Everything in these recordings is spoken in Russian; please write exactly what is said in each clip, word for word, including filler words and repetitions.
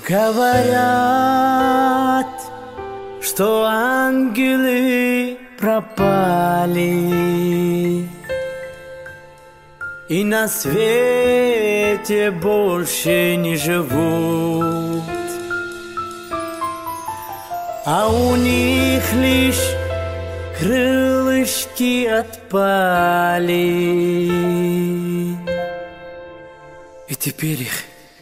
Говорят, что ангелы пропали, и на свете больше не живут, а у них лишь крылышки отпали. И теперь их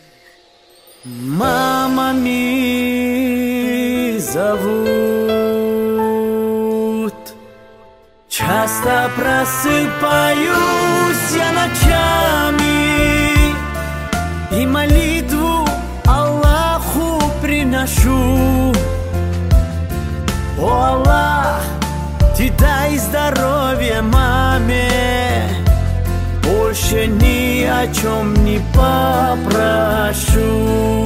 мамами зовут. Часто просыпаюсь я ночами и молитву Аллаху приношу. О Аллах, ты дай здоровье маме, больше ни о чем не попрошу.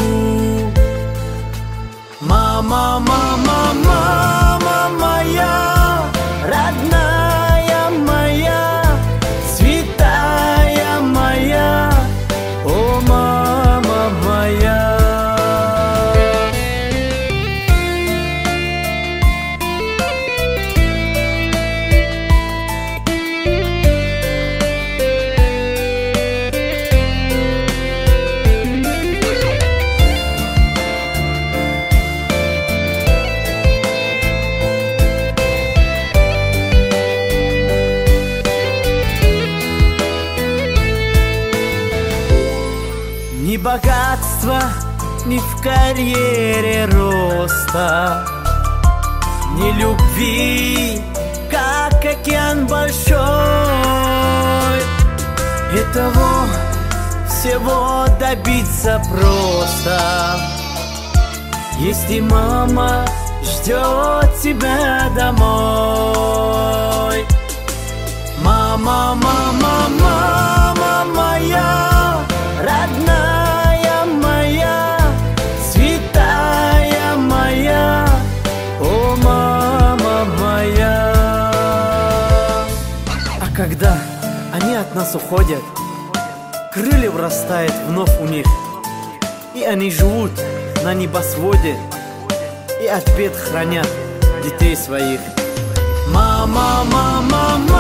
Мама, мама, мама моя, родная моя, святая моя, о мама моя. Ни богатства, ни в карьере роста, ни любви, как океан большой. Этого всего добиться просто, если мама ждет тебя домой. Мама, мама, мама моя, родная моя, святая моя, о мама моя. А когда они от нас уходят, крылья вырастает вновь у них, и они живут на небосводе и от бед хранят детей своих. Мама, мама, мама.